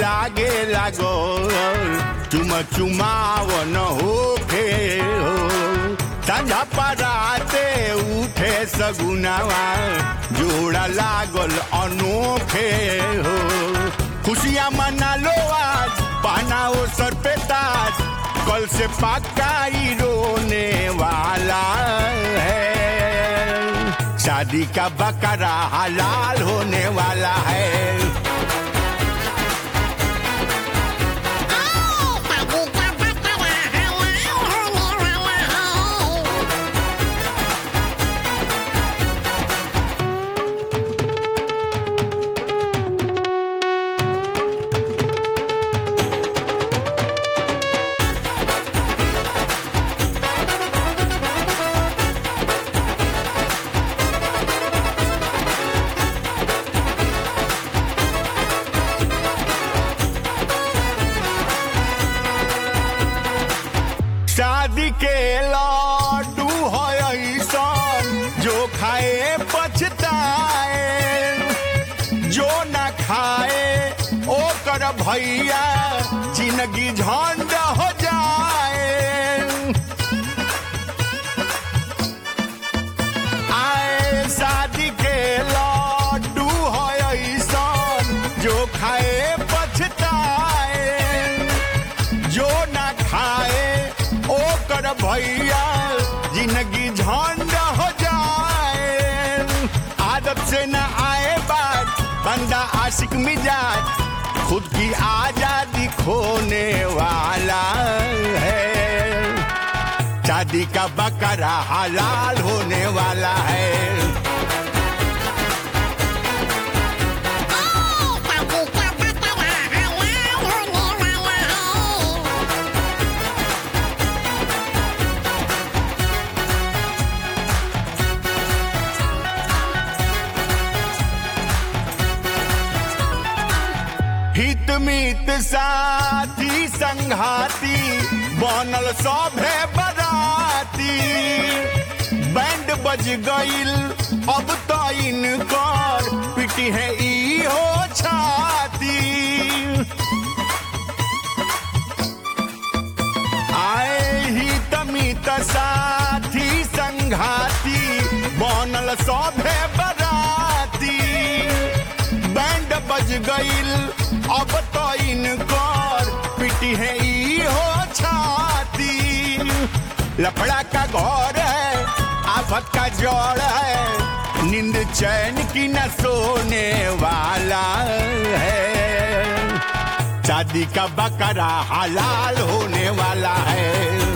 लागे लागो चुमावन होखे हो संझा पराते उठे सगुनावा जोड़ा लागल अनोखे हो खुशियाँ मना लो आज पहनाओ सर पे ताज कल से पक्का ही रोने वाला है शादी का बकरा हलाल होने वाला है शादी के लाडू है ऐसन जो खाए पछताए जो ना खाए ओकर भैया जिंदगी झंड हो जाए आए शादी के लाडू है ऐसन जो खाए पछताए जो ना खाए ओकर भैया जिंदगी झंड हो जाए आदत से न आए बात बंदा आशिक मिजाज खुद की आजादी खोने वाला है शादी का बकरा हलाल होने वाला है हित मित साथी संघाती बनल सभे बराती बैंड बज गईल अब तो इनकर पिटी है ई हो छाती आए हित मित साथी संघाती बनल सभे बराती बैंड बज गईल अब तो इनकर पिटी है ई हो छाती लफड़ा का घर है आफत का जड़ है नींद चैन की न सोने वाला है शादी का बकरा हलाल होने वाला है